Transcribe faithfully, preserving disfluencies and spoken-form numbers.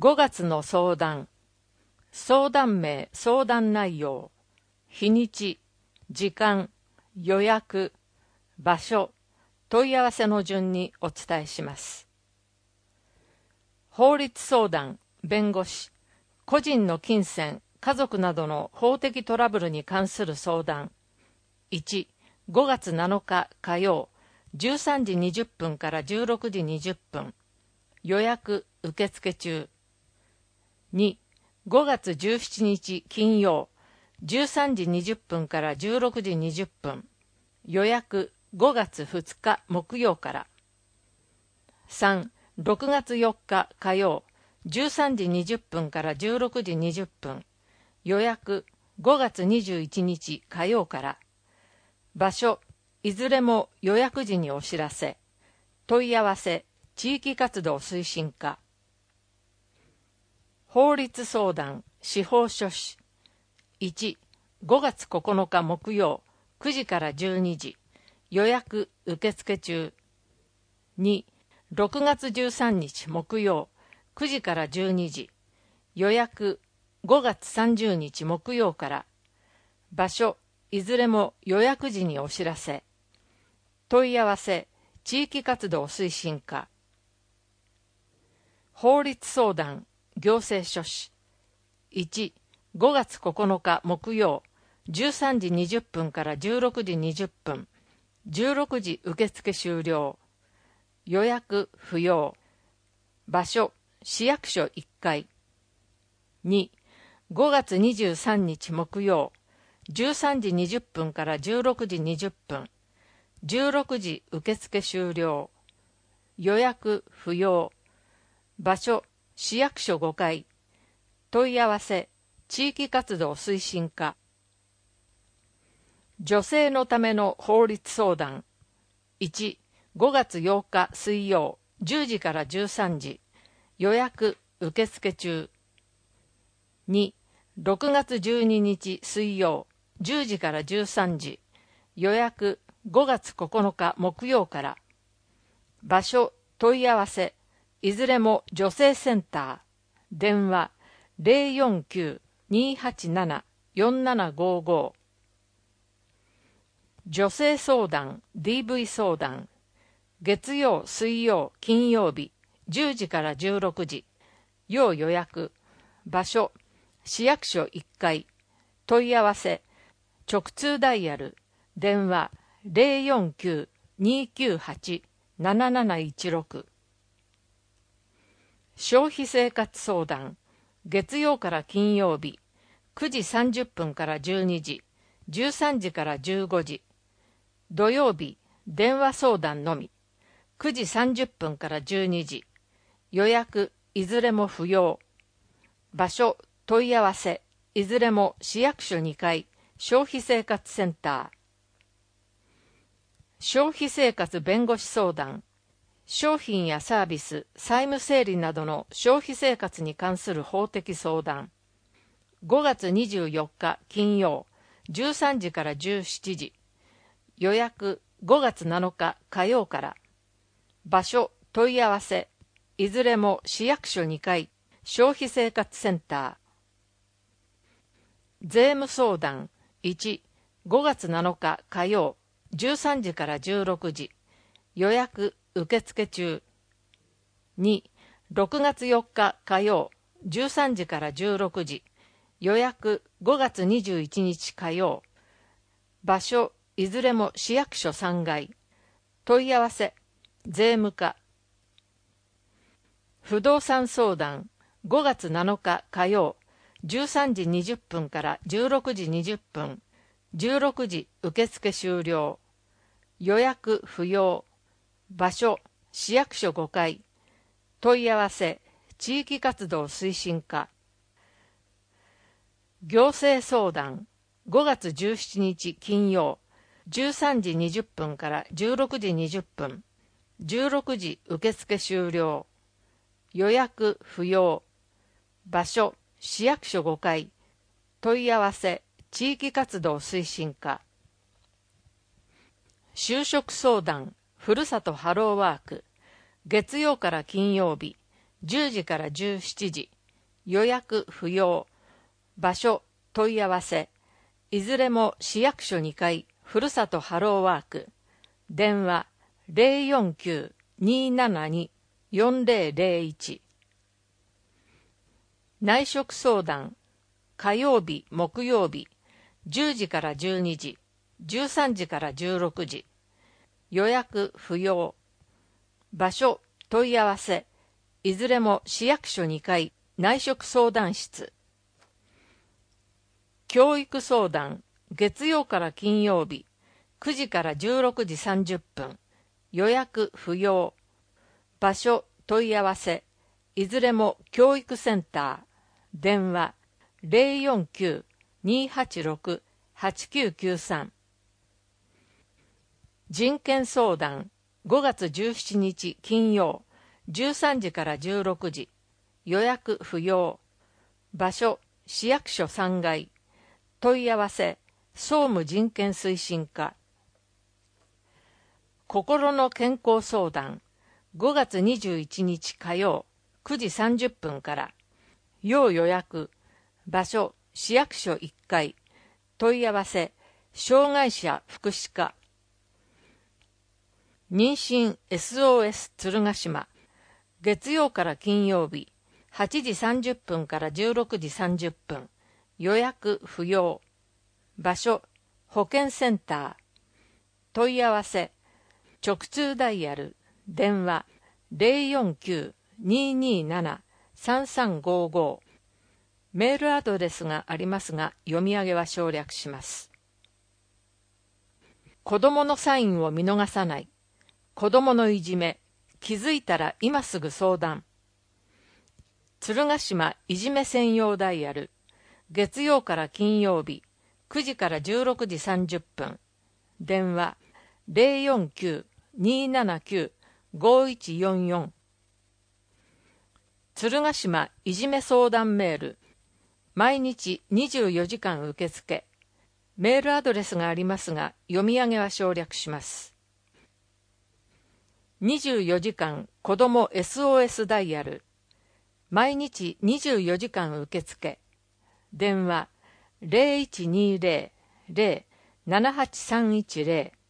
ごがつの相談。相談名、相談内容、日にち、時間、予約、場所、問い合わせの順にお伝えします。法律相談、弁護士、個人の金銭、家族などの法的トラブルに関する相談。いち、ごがつなのか火曜、じゅうさんじにじゅっぷんからじゅうろくじにじゅっぷん。予約受付中。に、ごがつじゅうしちにち金曜、じゅうさんじにじゅっぷんからじゅうろくじにじゅっぷん。予約ごがつふつか木曜から。さん、ろくがつよっか火曜、じゅうさんじにじゅっぷんからじゅうろくじにじゅっぷん。予約ごがつにじゅういちにち火曜から。場所、いずれも予約時にお知らせ。問い合わせ、地域活動推進課。法律相談、司法書士。いち、ごがつここのか木曜、くじからじゅうにじ。予約受付中。に、ろくがつじゅうさんにち木曜、くじからじゅうにじ。予約ごがつさんじゅうにち木曜から。場所、いずれも予約時にお知らせ。問い合わせ、地域活動推進課。法律相談、行政書士。いち、ごがつここのか木曜、じゅうさんじにじゅっぷんからじゅうろくじにじゅっぷん。じゅうろくじ受付終了。予約不要。場所、市役所いっかい。に、ごがつにじゅうさんにち木曜、じゅうさんじにじゅっぷんからじゅうろくじにじゅっぷん。じゅうろくじ受付終了。予約不要。場所、市役所ごかい。問い合わせ、地域活動推進課。女性のための法律相談。いち、ごがつようか水曜、じゅうじからじゅうさんじ。予約受付中。に、ろくがつじゅうににち水曜、じゅうじからじゅうさんじ。予約ごがつここのか木曜から。場所、問い合わせ、いずれも女性センター。電話 ゼロよんきゅう にーはちなな よんななごご。女性相談 ディーブイ 相談。月曜、水曜、金曜日じゅうじからじゅうろくじ。要予約。場所、市役所いっかい。問い合わせ、直通ダイヤル。電話 ゼロよんきゅう にーきゅうはち なななないちろく。消費生活相談。月曜から金曜日、くじさんじゅっぷんからじゅうにじ、じゅうさんじからじゅうごじ。土曜日、電話相談のみ、くじさんじゅっぷんからじゅうにじ。予約、いずれも不要。場所、問い合わせ、いずれも市役所にかい、消費生活センター。消費生活弁護士相談。商品やサービス、債務整理などの消費生活に関する法的相談。ごがつにじゅうよっか金曜、じゅうさんじからじゅうしちじ。予約ごがつなのか火曜から。場所、問い合わせ、いずれも市役所にかい、消費生活センター。税務相談。いち、ごがつなのか火曜、じゅうさんじからじゅうろくじ。予約受付中。に、ろくがつよっか火曜、じゅうさんじからじゅうろくじ。予約ごがつにじゅういちにち火曜。場所、いずれも市役所さんがい。問い合わせ、税務課。不動産相談。ごがつなのか火曜、じゅうさんじにじゅっぷんからじゅうろくじにじゅっぷん。じゅうろくじ受付終了。予約不要。場所、市役所ごかい。問い合わせ、地域活動推進課。行政相談。ごがつじゅうしちにち金曜、じゅうさんじにじゅっぷんからじゅうろくじにじゅっぷん。じゅうろくじ受付終了。予約不要。場所、市役所ごかい。問い合わせ、地域活動推進課。就職相談。ふるさとハローワーク。月曜から金曜日、 じゅうじからじゅうしちじ、予約不要、場所問い合わせ、いずれも市役所にかい、ふるさとハローワーク、電話 ゼロよんきゅう にーななに よんゼロゼロいち。内職相談、火曜日、木曜日、じゅうじからじゅうにじ、じゅうさんじからじゅうろくじ、予約不要、場所問い合わせ、いずれも市役所にかい、内職相談室。教育相談、月曜から金曜日、くじからじゅうろくじさんじゅっぷん、予約不要、場所問い合わせ、いずれも教育センター、電話 ゼロよんきゅう にーはちろく はちきゅうきゅうさん。人権相談、ごがつじゅうしちにち金曜、じゅうさんじからじゅうろくじ、予約不要、場所市役所さんがい、問い合わせ総務人権推進課。心の健康相談、ごがつにじゅういちにち火曜、くじさんじゅっぷんから、要予約、場所市役所いっかい、問い合わせ障害者福祉課。妊娠 エスオーエス 鶴ヶ島、月曜から金曜日、はちじさんじゅっぷんからじゅうろくじさんじゅっぷん、予約不要、場所保健センター、問い合わせ直通ダイヤル、電話 ゼロよんきゅう にーにーなな さんさんごご、メールアドレスがありますが読み上げは省略します。子どものサインを見逃さない、子どものいじめ、気づいたら今すぐ相談。鶴ヶ島いじめ専用ダイヤル、月曜から金曜日、くじからじゅうろくじさんじゅっぷん、電話 ゼロよんきゅう にーななきゅう ごいちよんよん。鶴ヶ島いじめ相談メール、毎日にじゅうよじかん受付。メールアドレスがありますが読み上げは省略します。にじゅうよじかん子ども エスオーエス ダイヤル、毎日にじゅうよじかん受付。電話 ゼロいちにーゼロ ゼロ ななはちさんいちゼロ